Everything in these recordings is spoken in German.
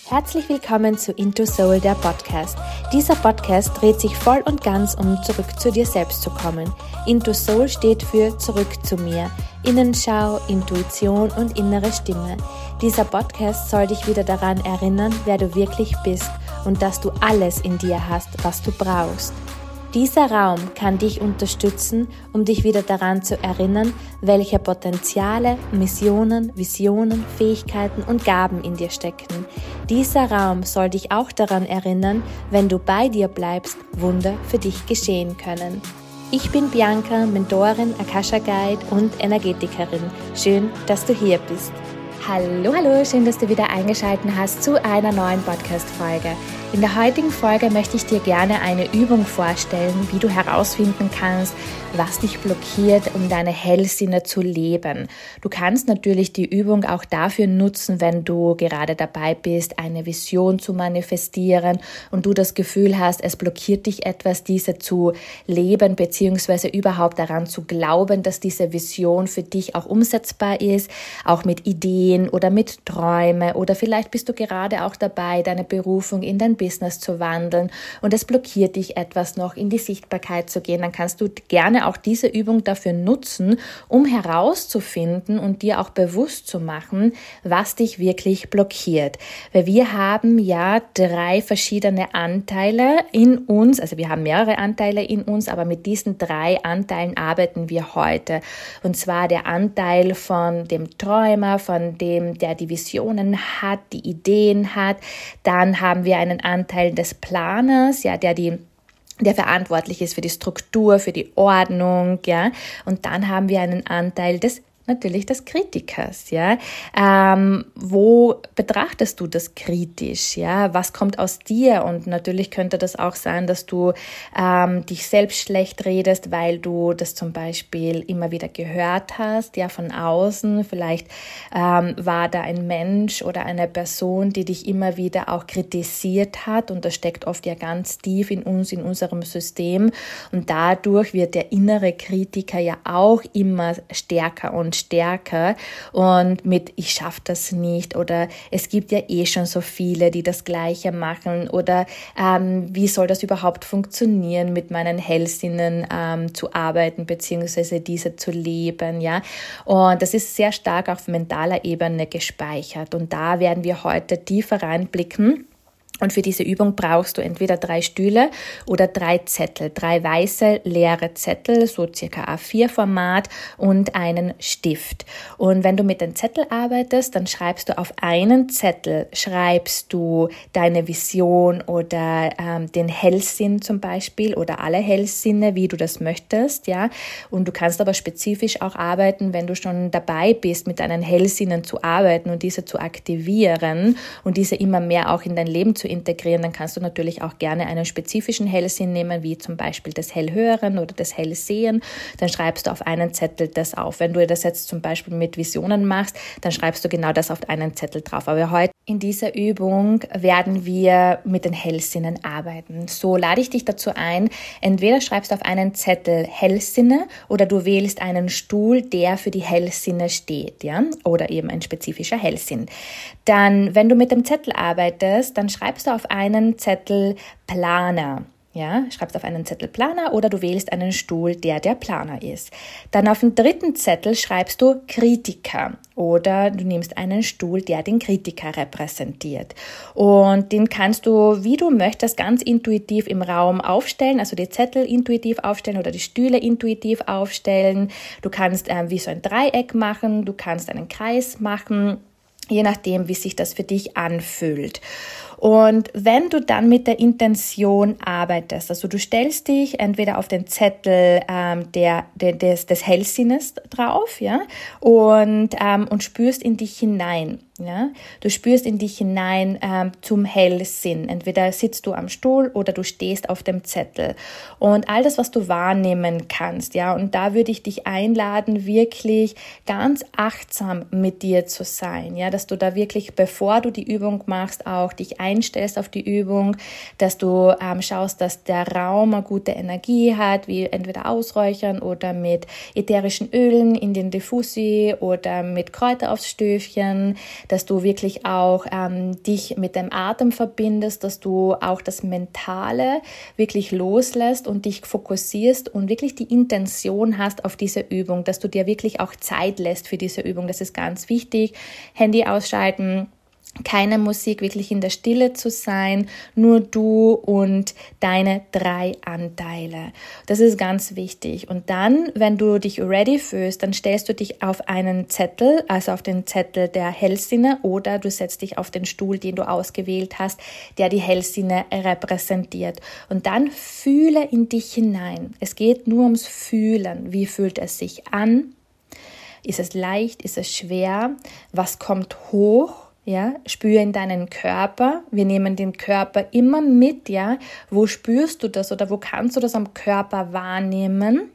Herzlich willkommen zu Into Soul, der Podcast. Dieser Podcast dreht sich voll und ganz um zurück zu dir selbst zu kommen. Into Soul steht für zurück zu mir. Innenschau, Intuition und innere Stimme. Dieser Podcast soll dich wieder daran erinnern, wer du wirklich bist und dass du alles in dir hast, was du brauchst. Dieser Raum kann dich unterstützen, um dich wieder daran zu erinnern, welche Potenziale, Missionen, Visionen, Fähigkeiten und Gaben in dir stecken. Dieser Raum soll dich auch daran erinnern, wenn du bei dir bleibst, Wunder für dich geschehen können. Ich bin Bianca, Mentorin, Akasha Guide und Energetikerin. Schön, dass du hier bist. Hallo, schön, dass du wieder eingeschaltet hast zu einer neuen Podcast-Folge. In der heutigen Folge möchte ich dir gerne eine Übung vorstellen, wie du herausfinden kannst, was dich blockiert, um deine Hellsinne zu leben. Du kannst natürlich die Übung auch dafür nutzen, wenn du gerade dabei bist, eine Vision zu manifestieren und du das Gefühl hast, es blockiert dich etwas, diese zu leben, beziehungsweise überhaupt daran zu glauben, dass diese Vision für dich auch umsetzbar ist, auch mit Ideen oder mit Träumen, oder vielleicht bist du gerade auch dabei, deine Berufung in dein Business zu wandeln und es blockiert dich etwas noch in die Sichtbarkeit zu gehen. Dann kannst du gerne auch diese Übung dafür nutzen, um herauszufinden und dir auch bewusst zu machen, was dich wirklich blockiert. Weil wir haben ja 3 verschiedene Anteile in uns, also wir haben mehrere Anteile in uns, aber mit diesen 3 Anteilen arbeiten wir heute. Und zwar der Anteil von dem Träumer, von dem, der die Visionen hat, die Ideen hat. Dann haben wir einen Anteil des Planers, ja, der verantwortlich ist für die Struktur, für die Ordnung, ja. Und dann haben wir einen Anteil des Kritikers, ja. Wo betrachtest du das kritisch, ja? Was kommt aus dir? Und natürlich könnte das auch sein, dass du dich selbst schlecht redest, weil du das zum Beispiel immer wieder gehört hast, ja, von außen. Vielleicht war da ein Mensch oder eine Person, die dich immer wieder auch kritisiert hat, und das steckt oft ja ganz tief in uns, in unserem System, und dadurch wird der innere Kritiker ja auch immer stärker und mit ich schaffe das nicht, oder es gibt ja schon so viele, die das Gleiche machen, oder wie soll das überhaupt funktionieren, mit meinen Hellsinnen zu arbeiten, beziehungsweise diese zu leben, ja. Und das ist sehr stark auf mentaler Ebene gespeichert, und da werden wir heute tiefer reinblicken. Und für diese Übung brauchst du entweder 3 Stühle oder 3 Zettel, 3 weiße, leere Zettel, so circa A4-Format, und einen Stift. Und wenn du mit den Zettel arbeitest, dann schreibst du auf einen Zettel, deine Vision oder den Hellsinn zum Beispiel oder alle Hellsinne, wie du das möchtest, ja. Und du kannst aber spezifisch auch arbeiten, wenn du schon dabei bist, mit deinen Hellsinnen zu arbeiten und diese zu aktivieren und diese immer mehr auch in dein Leben zu integrieren, dann kannst du natürlich auch gerne einen spezifischen Hellsinn nehmen, wie zum Beispiel das Hellhören oder das Hellsehen. Dann schreibst du auf einen Zettel das auf. Wenn du das jetzt zum Beispiel mit Visionen machst, dann schreibst du genau das auf einen Zettel drauf. Aber heute in dieser Übung werden wir mit den Hellsinnen arbeiten. So lade ich dich dazu ein, entweder schreibst du auf einen Zettel Hellsinne oder du wählst einen Stuhl, der für die Hellsinne steht, ja, oder eben ein spezifischer Hellsinn. Dann, wenn du mit dem Zettel arbeitest, dann schreibst du auf einen Zettel Planer. Ja, schreibst auf einen Zettel Planer oder du wählst einen Stuhl, der Planer ist. Dann auf den 3. Zettel schreibst du Kritiker oder du nimmst einen Stuhl, der den Kritiker repräsentiert. Und den kannst du, wie du möchtest, ganz intuitiv im Raum aufstellen, also die Zettel intuitiv aufstellen oder die Stühle intuitiv aufstellen. Du kannst wie so ein Dreieck machen, du kannst einen Kreis machen, je nachdem, wie sich das für dich anfühlt. Und wenn du dann mit der Intention arbeitest, also du stellst dich entweder auf den Zettel des Hellsinnes drauf, ja, und spürst in dich hinein. Ja, du spürst in dich hinein zum Hellsinn. Entweder sitzt du am Stuhl oder du stehst auf dem Zettel. Und all das, was du wahrnehmen kannst, ja, und da würde ich dich einladen, wirklich ganz achtsam mit dir zu sein, ja, dass du da wirklich, bevor du die Übung machst, auch dich einstellst auf die Übung, dass du schaust, dass der Raum eine gute Energie hat, wie entweder ausräuchern oder mit ätherischen Ölen in den Diffusi oder mit Kräuter aufs Stöfchen, dass du wirklich auch dich mit dem Atem verbindest, dass du auch das Mentale wirklich loslässt und dich fokussierst und wirklich die Intention hast auf diese Übung, dass du dir wirklich auch Zeit lässt für diese Übung. Das ist ganz wichtig. Handy ausschalten, keine Musik, wirklich in der Stille zu sein, nur du und deine 3 Anteile. Das ist ganz wichtig. Und dann, wenn du dich ready fühlst, dann stellst du dich auf einen Zettel, also auf den Zettel der Hellsinne, oder du setzt dich auf den Stuhl, den du ausgewählt hast, der die Hellsinne repräsentiert. Und dann fühle in dich hinein. Es geht nur ums Fühlen. Wie fühlt es sich an? Ist es leicht? Ist es schwer? Was kommt hoch? Ja, spüre in deinen Körper. Wir nehmen den Körper immer mit, ja. Wo spürst du das oder wo kannst du das am Körper wahrnehmen?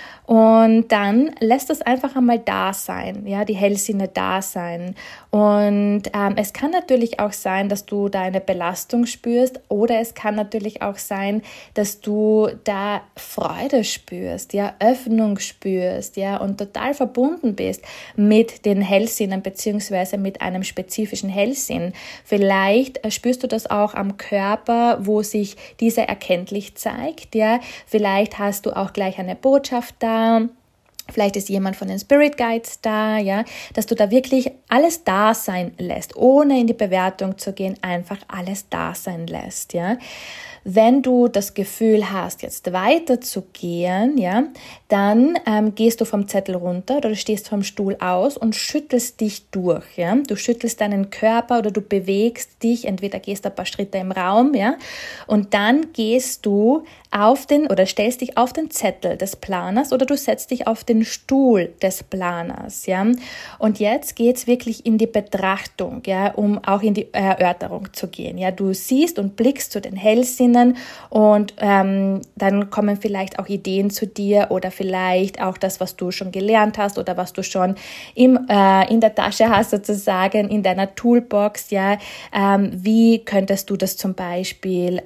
Und dann lässt es einfach einmal da sein, ja, die Hellsinne da sein. Und es kann natürlich auch sein, dass du da eine Belastung spürst, oder es kann natürlich auch sein, dass du da Freude spürst, ja, Öffnung spürst, ja, und total verbunden bist mit den Hellsinnen beziehungsweise mit einem spezifischen Hellsinn. Vielleicht spürst du das auch am Körper, wo sich dieser erkenntlich zeigt, ja. Vielleicht hast du auch gleich eine Botschaft da. Vielleicht ist jemand von den Spirit Guides da, ja, dass du da wirklich alles da sein lässt, ohne in die Bewertung zu gehen, einfach alles da sein lässt, ja. Wenn du das Gefühl hast, jetzt weiterzugehen, ja, dann gehst du vom Zettel runter oder du stehst vom Stuhl aus und schüttelst dich durch, ja. Du schüttelst deinen Körper oder du bewegst dich, entweder gehst ein paar Schritte im Raum, ja, und dann gehst du stellst dich auf den Zettel des Planers oder du setzt dich auf den Stuhl des Planers, ja. Und jetzt geht's wirklich in die Betrachtung, ja, um auch in die Erörterung zu gehen, ja. Du siehst und blickst zu den Hellsinnen und dann kommen vielleicht auch Ideen zu dir oder vielleicht auch das, was du schon gelernt hast oder was du schon in der Tasche hast, sozusagen in deiner Toolbox, ja. Wie könntest du das zum Beispiel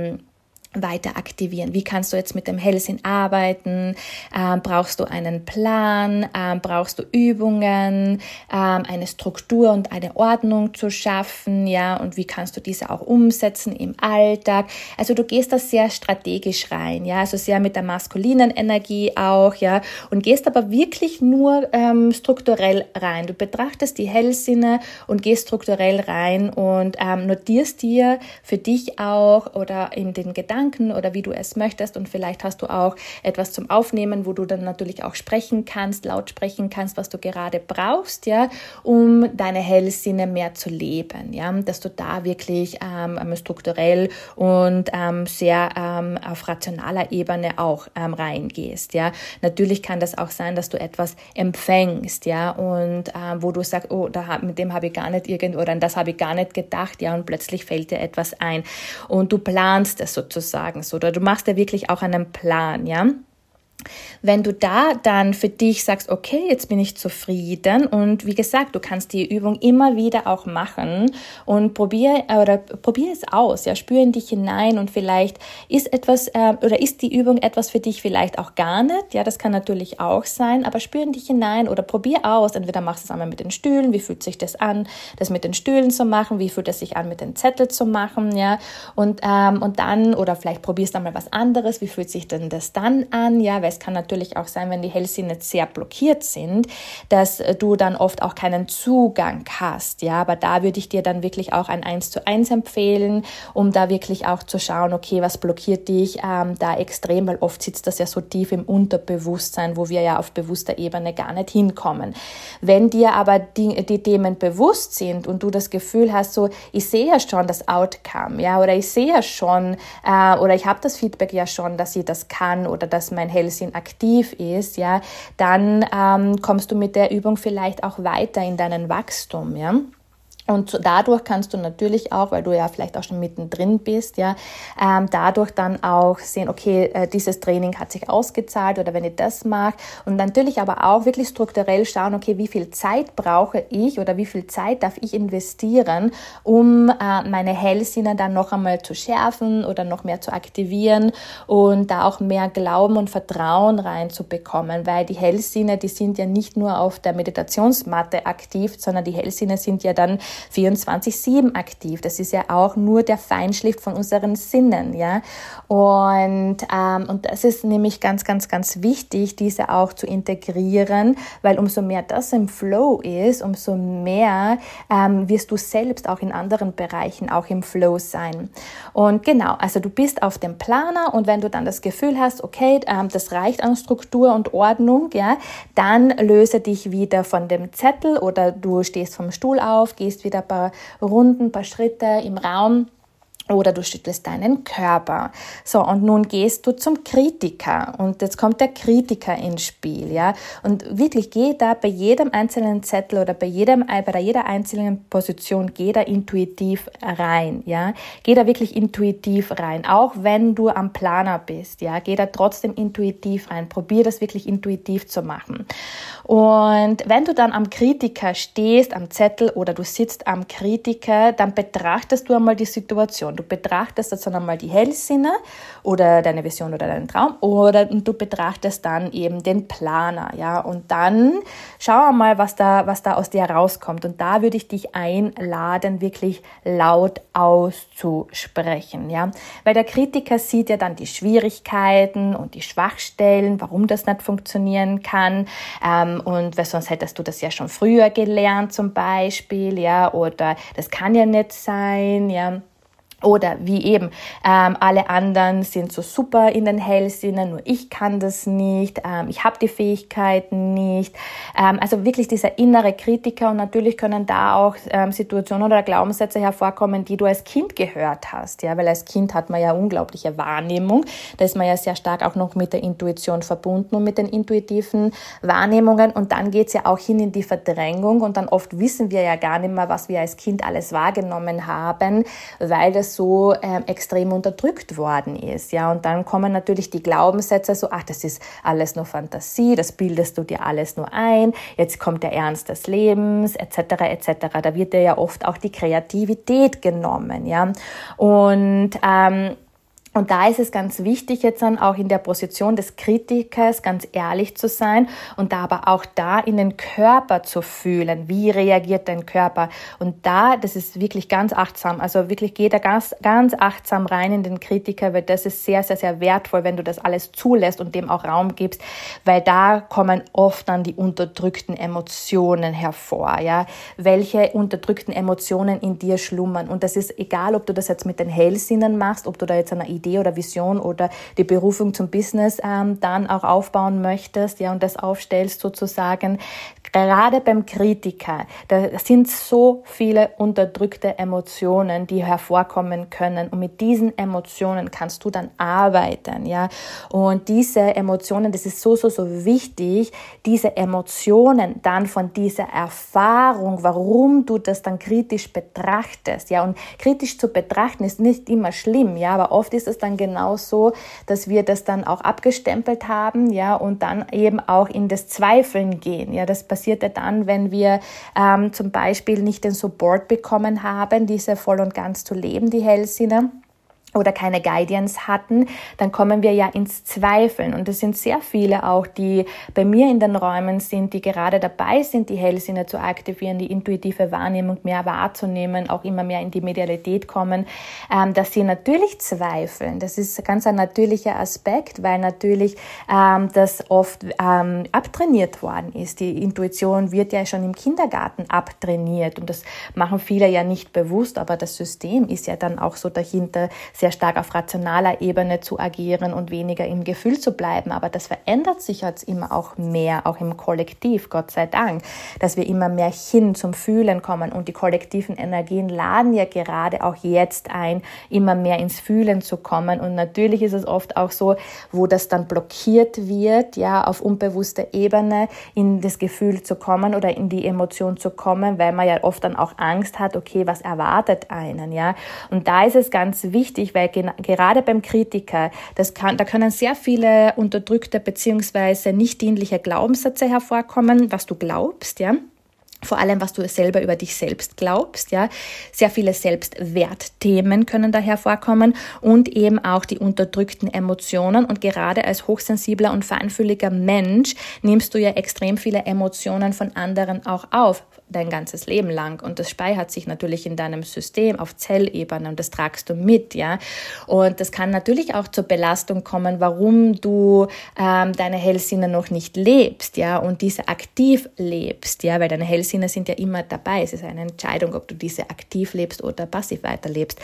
weiter aktivieren? Wie kannst du jetzt mit dem Hellsinn arbeiten? Brauchst du einen Plan? Brauchst du Übungen? Eine Struktur und eine Ordnung zu schaffen? Ja, und wie kannst du diese auch umsetzen im Alltag? Also du gehst da sehr strategisch rein, ja, also sehr mit der maskulinen Energie auch, ja, und gehst aber wirklich nur strukturell rein. Du betrachtest die Hellsinne und gehst strukturell rein und notierst dir für dich auch oder in den Gedanken oder wie du es möchtest, und vielleicht hast du auch etwas zum Aufnehmen, wo du dann natürlich auch sprechen kannst, laut sprechen kannst, was du gerade brauchst, ja, um deine Hellsinne mehr zu leben, ja, dass du da wirklich strukturell und sehr auf rationaler Ebene auch reingehst, ja. Natürlich kann das auch sein, dass du etwas empfängst, ja, und wo du sagst, oh, mit dem habe ich gar nicht oder an das habe ich gar nicht gedacht, ja, und plötzlich fällt dir etwas ein und du planst es sozusagen so, oder du machst ja wirklich auch einen Plan, ja. Wenn du da dann für dich sagst, okay, jetzt bin ich zufrieden, und wie gesagt, du kannst die Übung immer wieder auch machen und probier es aus, ja, spür in dich hinein, und vielleicht ist die Übung etwas für dich vielleicht auch gar nicht, ja, das kann natürlich auch sein, aber spür in dich hinein oder probier aus, entweder machst du es einmal mit den Stühlen, wie fühlt sich das an, das mit den Stühlen zu machen, wie fühlt es sich an, mit den Zetteln zu machen, ja, und dann, oder vielleicht probierst du einmal was anderes, wie fühlt sich denn das dann an, ja, weil es kann natürlich auch sein, wenn die Hellsinne sehr blockiert sind, dass du dann oft auch keinen Zugang hast, ja, aber da würde ich dir dann wirklich auch ein 1:1 empfehlen, um da wirklich auch zu schauen, okay, was blockiert dich da extrem, weil oft sitzt das ja so tief im Unterbewusstsein, wo wir ja auf bewusster Ebene gar nicht hinkommen. Wenn dir aber die Themen bewusst sind und du das Gefühl hast, so, ich sehe ja schon das Outcome, ja, oder ich sehe ja schon, oder ich habe das Feedback ja schon, dass ich das kann oder dass mein Hellsinn aktiv ist, ja, dann kommst du mit der Übung vielleicht auch weiter in deinen Wachstum, ja. Und dadurch kannst du natürlich auch, weil du ja vielleicht auch schon mittendrin bist, ja, dadurch dann auch sehen, okay, dieses Training hat sich ausgezahlt oder wenn ich das mache. Und natürlich aber auch wirklich strukturell schauen, okay, wie viel Zeit brauche ich oder wie viel Zeit darf ich investieren, um meine Hellsinne dann noch einmal zu schärfen oder noch mehr zu aktivieren und da auch mehr Glauben und Vertrauen reinzubekommen, weil die Hellsinne, die sind ja nicht nur auf der Meditationsmatte aktiv, sondern die Hellsinne sind ja dann 24/7 aktiv. Das ist ja auch nur der Feinschliff von unseren Sinnen, ja. Und das ist nämlich ganz, ganz, ganz wichtig, diese auch zu integrieren, weil umso mehr das im Flow ist, umso mehr wirst du selbst auch in anderen Bereichen auch im Flow sein. Und genau, also du bist auf dem Planer und wenn du dann das Gefühl hast, okay, das reicht an Struktur und Ordnung, ja, dann löse dich wieder von dem Zettel oder du stehst vom Stuhl auf, gehst wieder ein paar Runden, ein paar Schritte im Raum oder du schüttelst deinen Körper. So, und nun gehst du zum Kritiker und jetzt kommt der Kritiker ins Spiel, ja. Und wirklich geh da bei jedem einzelnen Zettel oder bei jeder einzelnen Position, geh da intuitiv rein, ja. Geh da wirklich intuitiv rein, auch wenn du am Planer bist, ja. Geh da trotzdem intuitiv rein. Probier das wirklich intuitiv zu machen. Und wenn du dann am Kritiker stehst, am Zettel oder du sitzt am Kritiker, dann betrachtest du einmal die Situation. Du betrachtest jetzt dann einmal die Hellsinne oder deine Vision oder deinen Traum oder du betrachtest dann eben den Planer, ja, und dann schau einmal, was da aus dir rauskommt und da würde ich dich einladen, wirklich laut auszusprechen, ja, weil der Kritiker sieht ja dann die Schwierigkeiten und die Schwachstellen, warum das nicht funktionieren kann, und weil sonst hättest du das ja schon früher gelernt zum Beispiel, ja, oder das kann ja nicht sein, ja. Oder wie eben, alle anderen sind so super in den Hellsinnen, nur ich kann das nicht, ich habe die Fähigkeiten nicht. Also wirklich dieser innere Kritiker und natürlich können da auch Situationen oder Glaubenssätze hervorkommen, die du als Kind gehört hast. Ja, weil als Kind hat man ja unglaubliche Wahrnehmung, da ist man ja sehr stark auch noch mit der Intuition verbunden und mit den intuitiven Wahrnehmungen und dann geht's ja auch hin in die Verdrängung und dann oft wissen wir ja gar nicht mehr, was wir als Kind alles wahrgenommen haben, weil das so extrem unterdrückt worden ist, ja, und dann kommen natürlich die Glaubenssätze so, ach, das ist alles nur Fantasie, das bildest du dir alles nur ein, jetzt kommt der Ernst des Lebens, etc., etc., da wird dir ja oft auch die Kreativität genommen, ja, und da ist es ganz wichtig, jetzt dann auch in der Position des Kritikers ganz ehrlich zu sein und da aber auch da in den Körper zu fühlen. Wie reagiert dein Körper? Und da, das ist wirklich ganz achtsam, also wirklich geht da ganz, ganz achtsam rein in den Kritiker, weil das ist sehr, sehr, sehr wertvoll, wenn du das alles zulässt und dem auch Raum gibst, weil da kommen oft dann die unterdrückten Emotionen hervor, ja. Welche unterdrückten Emotionen in dir schlummern. Und das ist egal, ob du das jetzt mit den Hellsinnen machst, ob du da jetzt eine Idee oder Vision oder die Berufung zum Business dann auch aufbauen möchtest, ja, und das aufstellst sozusagen. Gerade beim Kritiker, da sind so viele unterdrückte Emotionen, die hervorkommen können und mit diesen Emotionen kannst du dann arbeiten, ja, und diese Emotionen, das ist so, so, so wichtig, diese Emotionen dann von dieser Erfahrung, warum du das dann kritisch betrachtest, ja, und kritisch zu betrachten ist nicht immer schlimm, ja, aber oft ist es dann genau so, dass wir das dann auch abgestempelt haben, ja, und dann eben auch in das Zweifeln gehen, ja, das passiert ja dann, wenn wir zum Beispiel nicht den Support bekommen haben, diese voll und ganz zu leben, die Hellsinne, oder keine Guidance hatten, dann kommen wir ja ins Zweifeln. Und es sind sehr viele auch, die bei mir in den Räumen sind, die gerade dabei sind, die Hellsinne zu aktivieren, die intuitive Wahrnehmung mehr wahrzunehmen, auch immer mehr in die Medialität kommen, dass sie natürlich zweifeln. Das ist ganz ein natürlicher Aspekt, weil natürlich das oft abtrainiert worden ist. Die Intuition wird ja schon im Kindergarten abtrainiert und das machen viele ja nicht bewusst, aber das System ist ja dann auch so dahinter sehr sehr stark auf rationaler Ebene zu agieren und weniger im Gefühl zu bleiben. Aber das verändert sich jetzt immer auch mehr, auch im Kollektiv, Gott sei Dank, dass wir immer mehr hin zum Fühlen kommen. Und die kollektiven Energien laden ja gerade auch jetzt ein, immer mehr ins Fühlen zu kommen. Und natürlich ist es oft auch so, wo das dann blockiert wird, ja, auf unbewusster Ebene in das Gefühl zu kommen oder in die Emotion zu kommen, weil man ja oft dann auch Angst hat, okay, was erwartet einen, ja. Und da ist es ganz wichtig, weil gerade beim Kritiker, da können sehr viele unterdrückte beziehungsweise nicht dienliche Glaubenssätze hervorkommen, was du glaubst, ja. Vor allem, was du selber über dich selbst glaubst, ja. Sehr viele Selbstwertthemen können da hervorkommen und eben auch die unterdrückten Emotionen. Und gerade als hochsensibler und feinfühliger Mensch nimmst du ja extrem viele Emotionen von anderen auch auf, dein ganzes Leben lang. Und das speichert sich natürlich in deinem System auf Zellebene und das tragst du mit, ja. Und das kann natürlich auch zur Belastung kommen, warum du deine Hellsinne noch nicht lebst, ja, und diese aktiv lebst, ja, weil deine Hellsinne sind ja immer dabei. Es ist eine Entscheidung, ob du diese aktiv lebst oder passiv weiterlebst.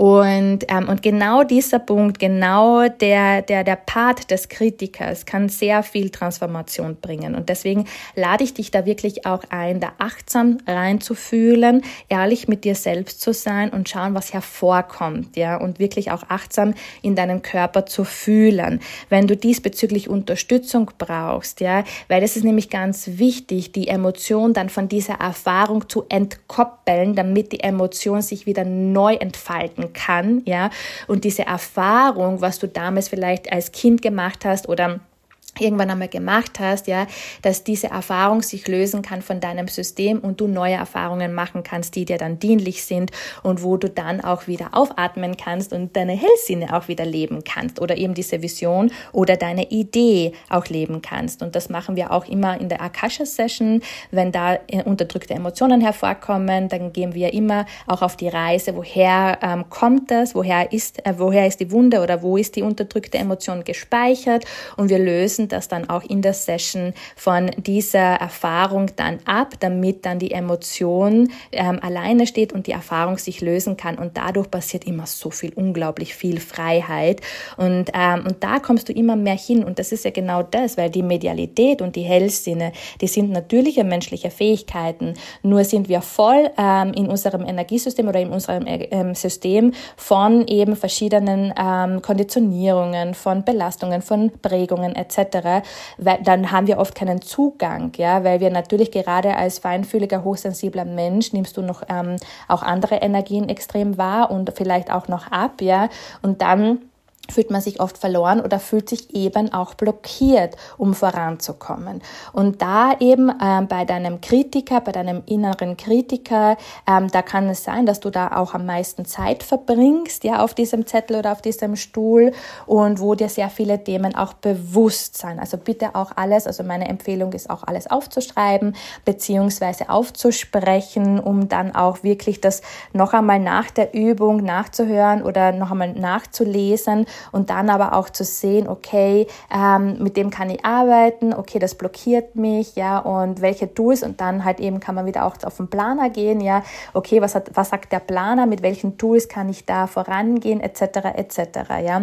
Und genau dieser Punkt, genau der Part des Kritikers kann sehr viel Transformation bringen. Und deswegen lade ich dich da wirklich auch ein, da achtsam reinzufühlen, ehrlich mit dir selbst zu sein und schauen, was hervorkommt, ja, und wirklich auch achtsam in deinen Körper zu fühlen. Wenn du diesbezüglich Unterstützung brauchst, ja, weil es ist nämlich ganz wichtig, die Emotion dann von dieser Erfahrung zu entkoppeln, damit die Emotion sich wieder neu entfalten kann, ja, und diese Erfahrung, was du damals vielleicht als Kind gemacht hast oder irgendwann einmal gemacht hast, ja, dass diese Erfahrung sich lösen kann von deinem System und du neue Erfahrungen machen kannst, die dir dann dienlich sind und wo du dann auch wieder aufatmen kannst und deine Hellsinne auch wieder leben kannst oder eben diese Vision oder deine Idee auch leben kannst. Und das machen wir auch immer in der Akasha-Session. Wenn da unterdrückte Emotionen hervorkommen, dann gehen wir immer auch auf die Reise, woher kommt das, woher ist die Wunde oder wo ist die unterdrückte Emotion gespeichert, und wir lösen das dann auch in der Session von dieser Erfahrung dann ab, damit dann die Emotion alleine steht und die Erfahrung sich lösen kann, und dadurch passiert immer so viel, unglaublich viel Freiheit und da kommst du immer mehr hin, und das ist ja genau das, weil die Medialität und die Hellsinne, die sind natürliche menschliche Fähigkeiten, nur sind wir voll in unserem Energiesystem oder in unserem System von eben verschiedenen Konditionierungen, von Belastungen, von Prägungen etc., weil dann haben wir oft keinen Zugang, ja, weil wir natürlich gerade als feinfühliger, hochsensibler Mensch nimmst du noch auch andere Energien extrem wahr und vielleicht auch noch ab, ja, und dann fühlt man sich oft verloren oder fühlt sich eben auch blockiert, um voranzukommen. Und da eben bei deinem Kritiker, bei deinem inneren Kritiker, da kann es sein, dass du da auch am meisten Zeit verbringst, ja, auf diesem Zettel oder auf diesem Stuhl, und wo dir sehr viele Themen auch bewusst sein. Also bitte auch alles, also meine Empfehlung ist auch alles aufzuschreiben, beziehungsweise aufzusprechen, um dann auch wirklich das noch einmal nach der Übung nachzuhören oder noch einmal nachzulesen, und dann aber auch zu sehen, okay, mit dem kann ich arbeiten, okay, das blockiert mich, ja, und welche Tools, und dann halt eben kann man wieder auch auf den Planer gehen, ja, okay, was sagt der Planer, mit welchen Tools kann ich da vorangehen, etc., ja.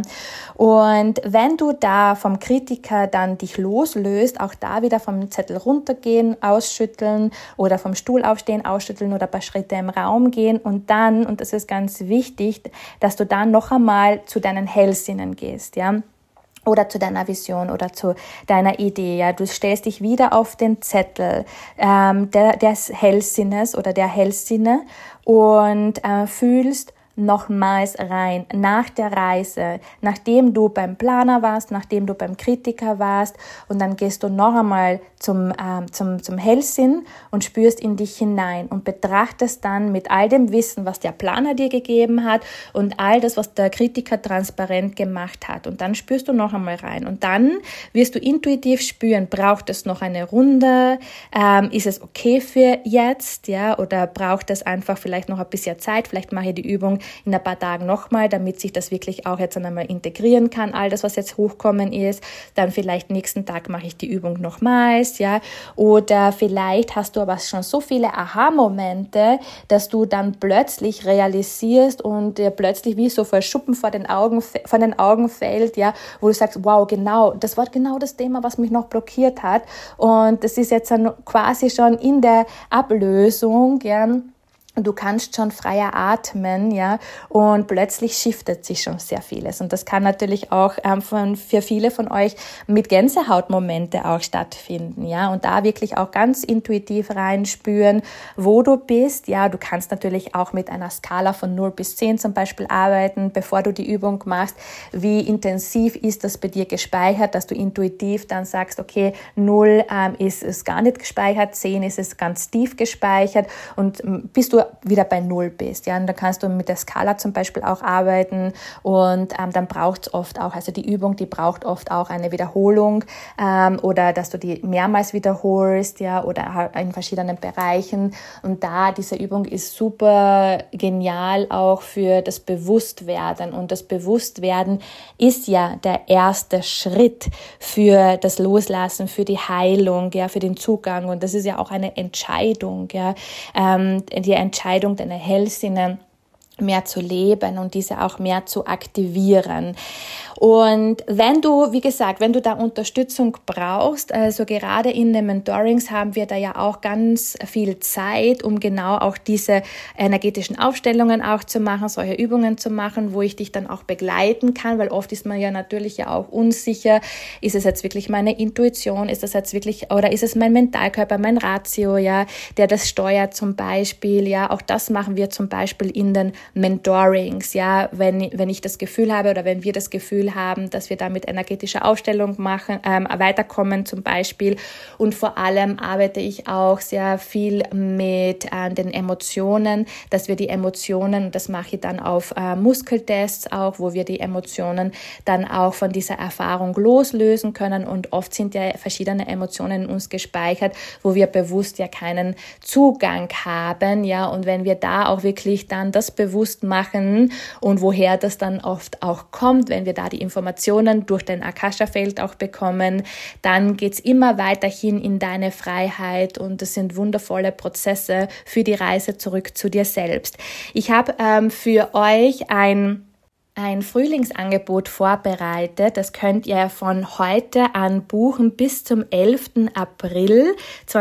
Und wenn du da vom Kritiker dann dich loslöst, auch da wieder vom Zettel runtergehen, ausschütteln oder vom Stuhl aufstehen, ausschütteln oder ein paar Schritte im Raum gehen, und dann, und das ist ganz wichtig, dass du dann noch einmal zu deinen Hellsinnen gehst, ja, oder zu deiner Vision oder zu deiner Idee, ja, du stellst dich wieder auf den Zettel des Hellsinnes oder der Hellsinne und fühlst nochmals rein, nach der Reise, nachdem du beim Planer warst, nachdem du beim Kritiker warst, und dann gehst du noch einmal zum Hellsinn und spürst in dich hinein und betrachtest dann mit all dem Wissen, was der Planer dir gegeben hat und all das, was der Kritiker transparent gemacht hat, und dann spürst du noch einmal rein, und dann wirst du intuitiv spüren, braucht es noch eine Runde, ist es okay für jetzt, ja, oder braucht es einfach vielleicht noch ein bisschen Zeit, vielleicht mache ich die Übung in ein paar Tagen nochmal, damit sich das wirklich auch jetzt einmal integrieren kann, all das, was jetzt hochkommen ist. Dann vielleicht nächsten Tag mache ich die Übung nochmals, ja. Oder vielleicht hast du aber schon so viele Aha-Momente, dass du dann plötzlich realisierst und dir plötzlich wie so voll Schuppen von den Augen fällt, ja, wo du sagst, wow, genau, das war genau das Thema, was mich noch blockiert hat. Und das ist jetzt dann quasi schon in der Ablösung, ja. Du kannst schon freier atmen, ja, und plötzlich shiftet sich schon sehr vieles. Und das kann natürlich auch für viele von euch mit Gänsehautmomente auch stattfinden, ja, und da wirklich auch ganz intuitiv reinspüren, wo du bist, ja. Du kannst natürlich auch mit einer Skala von 0 bis 10 zum Beispiel arbeiten, bevor du die Übung machst. Wie intensiv ist das bei dir gespeichert, dass du intuitiv dann sagst, okay, 0 ist es gar nicht gespeichert, 10 ist es ganz tief gespeichert, und bist du wieder bei 0 bist, ja, und da kannst du mit der Skala zum Beispiel auch arbeiten, und dann braucht es oft auch, also die Übung, die braucht oft auch eine Wiederholung, oder dass du die mehrmals wiederholst, ja, oder in verschiedenen Bereichen, und diese Übung ist super genial auch für das Bewusstwerden, und das Bewusstwerden ist ja der erste Schritt für das Loslassen, für die Heilung, ja, für den Zugang, und das ist ja auch eine Entscheidung, ja, die Entscheidung, deine Hellsinne mehr zu leben und diese auch mehr zu aktivieren. Und wenn du, wie gesagt, wenn du da Unterstützung brauchst, also gerade in den Mentorings haben wir da ja auch ganz viel Zeit, um genau auch diese energetischen Aufstellungen auch zu machen, solche Übungen zu machen, wo ich dich dann auch begleiten kann, weil oft ist man ja natürlich ja auch unsicher, ist es jetzt wirklich meine Intuition, ist das jetzt wirklich, oder ist es mein Mentalkörper, mein Ratio, ja, der das steuert zum Beispiel, ja, auch das machen wir zum Beispiel in den Mentorings, ja, wenn ich das Gefühl habe oder wenn wir das Gefühl haben, dass wir da mit energetischer Aufstellung machen, weiterkommen zum Beispiel. Und vor allem arbeite ich auch sehr viel mit den Emotionen, dass wir die Emotionen, das mache ich dann auf Muskeltests auch, wo wir die Emotionen dann auch von dieser Erfahrung loslösen können, und oft sind ja verschiedene Emotionen in uns gespeichert, wo wir bewusst ja keinen Zugang haben, ja, und wenn wir da auch wirklich dann das bewusst machen und woher das dann oft auch kommt, wenn wir da die Informationen durch den Akasha-Feld auch bekommen, dann geht's immer weiterhin in deine Freiheit, und das sind wundervolle Prozesse für die Reise zurück zu dir selbst. Ich habe für euch ein Frühlingsangebot vorbereitet. Das könnt ihr von heute an buchen. Bis zum 11. April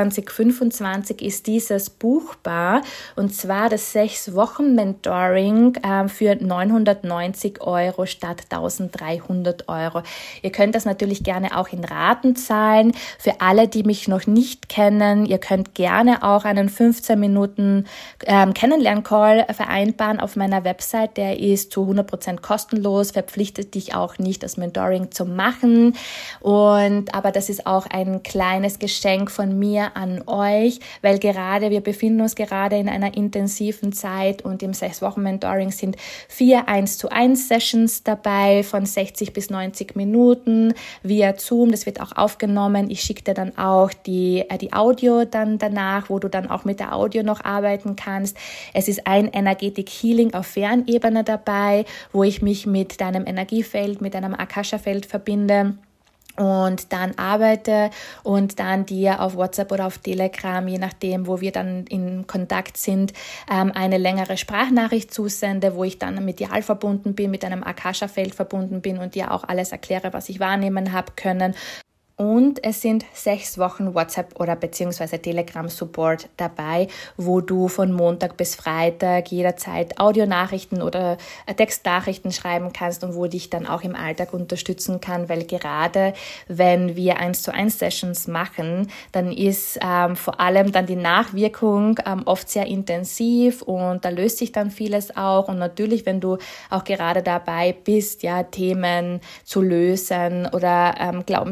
2025 ist dieses buchbar. Und zwar das 6-Wochen-Mentoring für 990 € statt 1300 €. Ihr könnt das natürlich gerne auch in Raten zahlen. Für alle, die mich noch nicht kennen, ihr könnt gerne auch einen 15 Minuten Kennenlern-Call vereinbaren auf meiner Website. Der ist zu 100% kostenlos, verpflichtet dich auch nicht, das Mentoring zu machen. Aber das ist auch ein kleines Geschenk von mir an euch, weil wir befinden uns gerade in einer intensiven Zeit, und im 6-Wochen-Mentoring sind 4 1:1 Sessions dabei von 60 bis 90 Minuten via Zoom. Das wird auch aufgenommen. Ich schicke dir dann auch die Audio dann danach, wo du dann auch mit der Audio noch arbeiten kannst. Es ist ein Energetic Healing auf Fernebene dabei, wo ich mich mit deinem Energiefeld, mit deinem Akasha-Feld verbinde und dann arbeite und dann dir auf WhatsApp oder auf Telegram, je nachdem, wo wir dann in Kontakt sind, eine längere Sprachnachricht zusende, wo ich dann medial verbunden bin, mit einem Akasha-Feld verbunden bin und dir auch alles erkläre, was ich wahrnehmen habe können. Und es sind 6 Wochen WhatsApp oder beziehungsweise Telegram-Support dabei, wo du von Montag bis Freitag jederzeit Audionachrichten oder Textnachrichten schreiben kannst und wo dich dann auch im Alltag unterstützen kann, weil gerade wenn wir 1:1 Sessions machen, dann ist vor allem dann die Nachwirkung oft sehr intensiv, und da löst sich dann vieles auch. Und natürlich, wenn du auch gerade dabei bist, ja, Themen zu lösen oder Glaubenssätze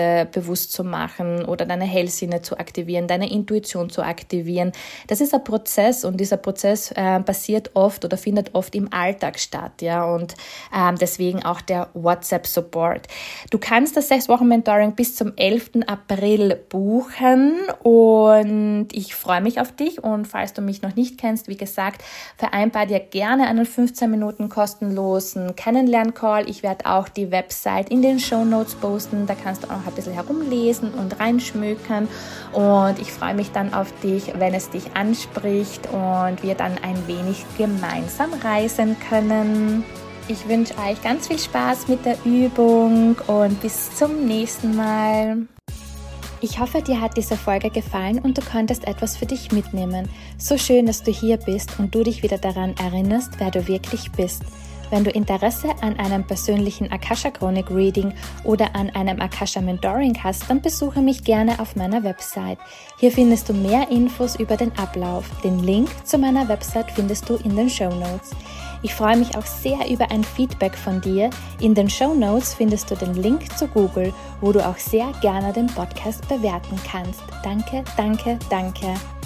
Prozesse bewusst zu machen oder deine Hellsinne zu aktivieren, deine Intuition zu aktivieren. Das ist ein Prozess und dieser Prozess passiert oft oder findet oft im Alltag statt, ja, und deswegen auch der WhatsApp-Support. Du kannst das 6-Wochen-Mentoring bis zum 11. April buchen und ich freue mich auf dich, und falls du mich noch nicht kennst, wie gesagt, vereinbar dir gerne einen 15 Minuten kostenlosen Kennenlern-Call. Ich werde auch die Website in den Shownotes posten, da kannst du auch ein bisschen herumlesen und reinschmökern, und ich freue mich dann auf dich, wenn es dich anspricht und wir dann ein wenig gemeinsam reisen können. Ich wünsche euch ganz viel Spaß mit der Übung und bis zum nächsten Mal. Ich hoffe, dir hat diese Folge gefallen und du konntest etwas für dich mitnehmen. So schön, dass du hier bist und du dich wieder daran erinnerst, wer du wirklich bist. Wenn du Interesse an einem persönlichen Akasha-Chronik-Reading oder an einem Akasha-Mentoring hast, dann besuche mich gerne auf meiner Website. Hier findest du mehr Infos über den Ablauf. Den Link zu meiner Website findest du in den Shownotes. Ich freue mich auch sehr über ein Feedback von dir. In den Shownotes findest du den Link zu Google, wo du auch sehr gerne den Podcast bewerten kannst. Danke, danke, danke.